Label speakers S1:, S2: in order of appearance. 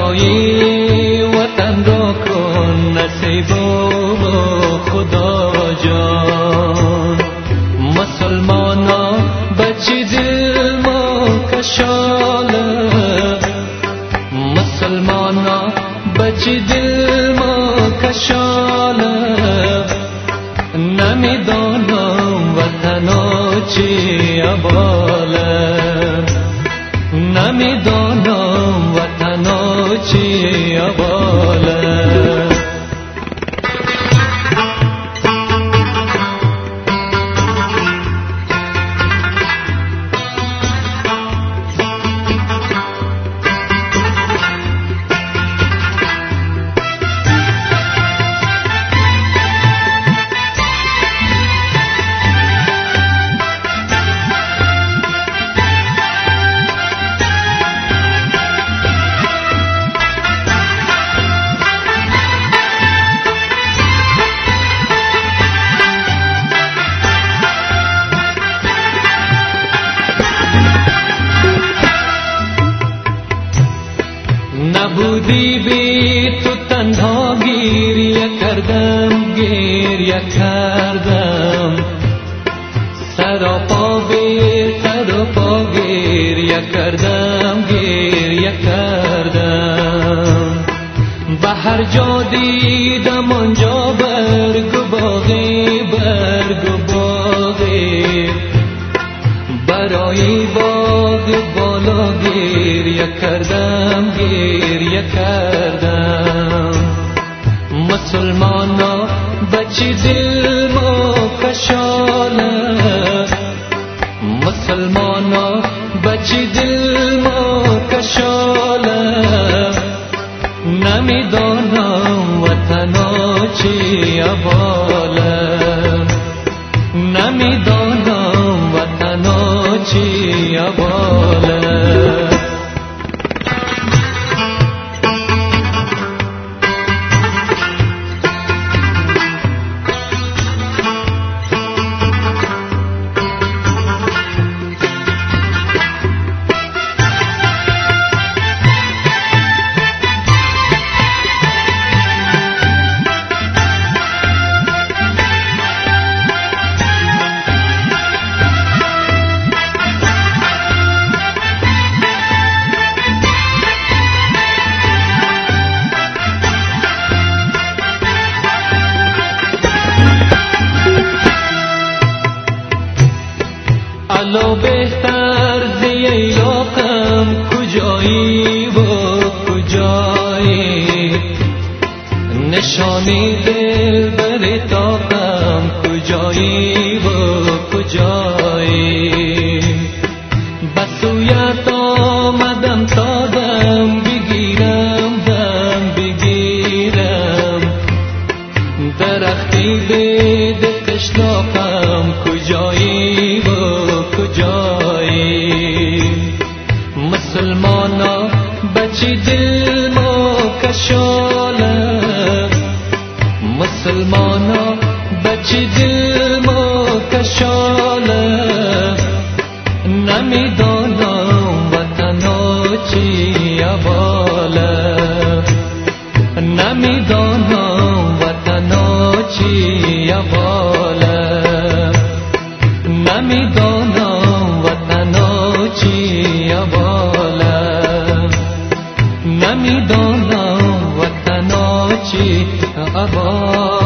S1: برای وطن را کن نصیب خدا جان. مسلمانا بچی دل ما کشاله، مسلمانا بچی دل ما کشاله. نمیدانم وطنا چی اباله، نمیدانم وطنا چی اباله. نبودی بی تو تنها گریه کردم، گریه کردم. سراپا گریه کردم، گریه کردم. به هر جا دیدم آنجا برگ و باغی، برگ و باغی. برای باغ بالا گریه کردم، گریه کردم. مسلمانا بچی دل ما کشاله، مسلمانا بچی دل ما کشاله. نمیدانم وطنا چی اباله، نمیدانم وطنا چی اباله. الو بهتر زی ایلاقم کجایی و کجایی. نشانی دل بر تاقم کجایی و کجایی. بسویت آمدم تا دم بگیرم، دم بگیرم. درختی بید قشلاقم کجایی و کجایی. مسلمانا بچی دل ما کشاله، مسلمانا بچی دل ما کشاله. نمیدانم وطنا چی اباله، نمیدانم وطنا چی اباله. نمیدانم وطنا چی اباله، نمیدانم وطنا چی اباله.